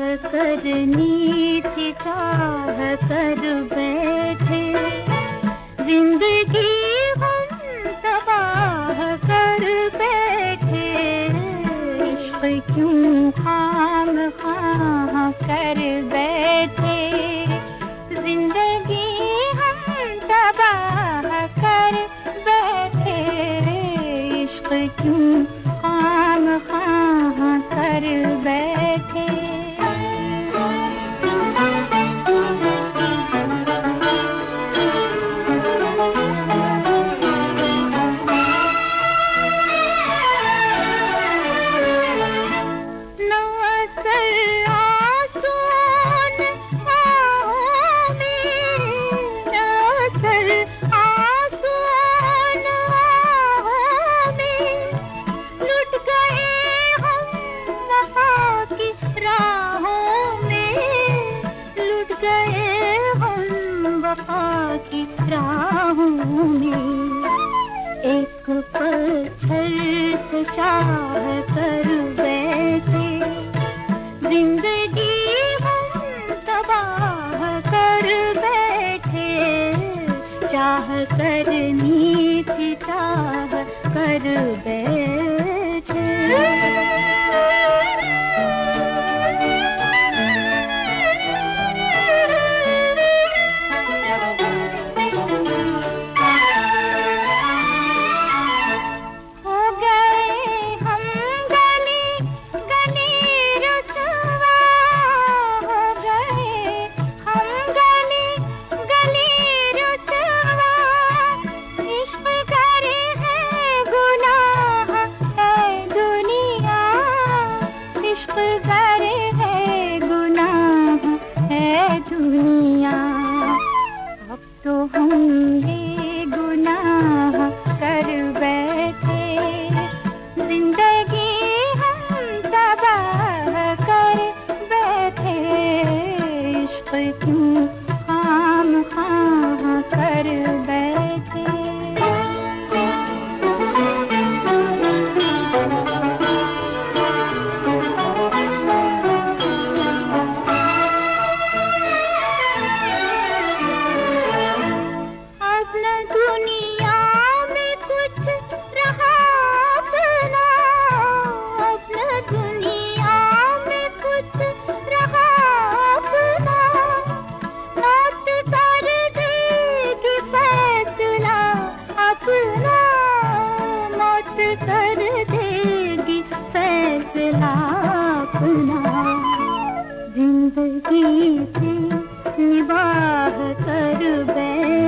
करनी थी चाह कर बैठे, जिंदगी हम तबाह कर बैठे, इश्क क्यों खामखा कर बैठे, जिंदगी हम तबाह कर बैठे, इश्क क्यों खामखा कर बैठे। की राहों में एक पत्थर से चाह कर बैठे, जिंदगी हम तबाह कर बैठे, चाह करनी थी चाह कर बैठे। अब तो हम बेगुनाह कर बैठे, जिंदगी हम तबाह कर बैठे, इश्क क्यों खामखा कर बैठे। दुनिया में कुछ रहा अपना, अब न दुनिया में कुछ रहा अपना, मौत कर देगी फैसला अपना, मौत कर देगी फैसला अपना, जिंदगी से निबाह कर बैठे,